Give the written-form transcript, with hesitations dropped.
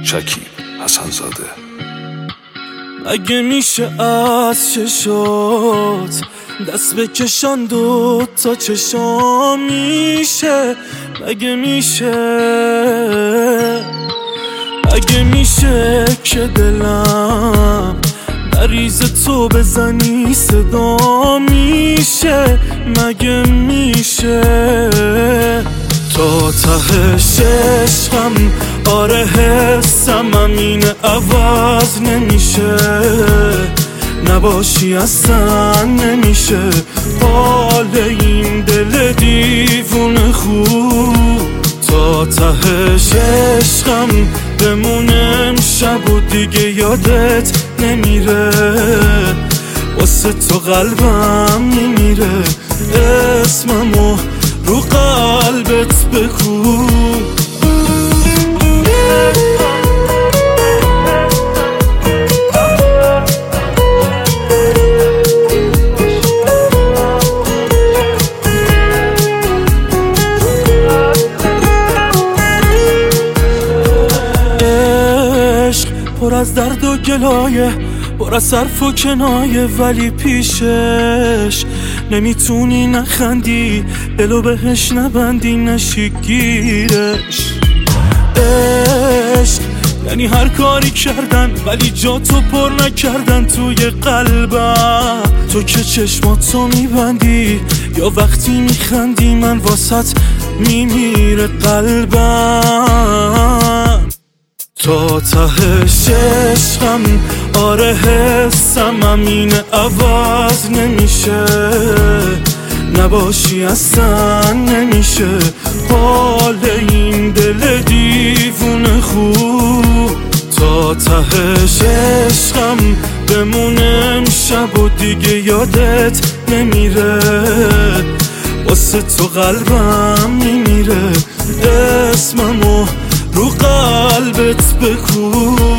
شکیب حسن‌زاده. اگه میشه از چشات دست بکشان دو تا چشام میشه، اگه میشه که دلم بریز تو بزنی صدا میشه، مگه میشه تا تهش عشقم آره حسم همینه عوض نمیشه، نباشی اصلا نمیشه حال این دل دیوونه خوب، تا تهش عشقم بمونه امشب و دیگه یادت نمیره، واسه تو قلبم میمیره، اسممو رو قلبت بکن. پر از درد و گلایه، پر از حرف و کنایه، ولی پیشش نمیتونی نخندی، دلو بهش نبندی، نشی گیرش. عشق یعنی هر کاری کردن ولی جا تو پر نکردن توی قلبم، تو که چشماتو میبندی یا وقتی میخندی من واسط میمیره قلبم، تا تهش عشقم آره حسم همینه عوض نمیشه، نباشی اصلا نمیشه حال این دل دیوونه خوب، تا تهش عشقم بمونه امشب و دیگه یادت نمیره، واسه تو قلبم میمیره، اسممو رو قلبت بکن.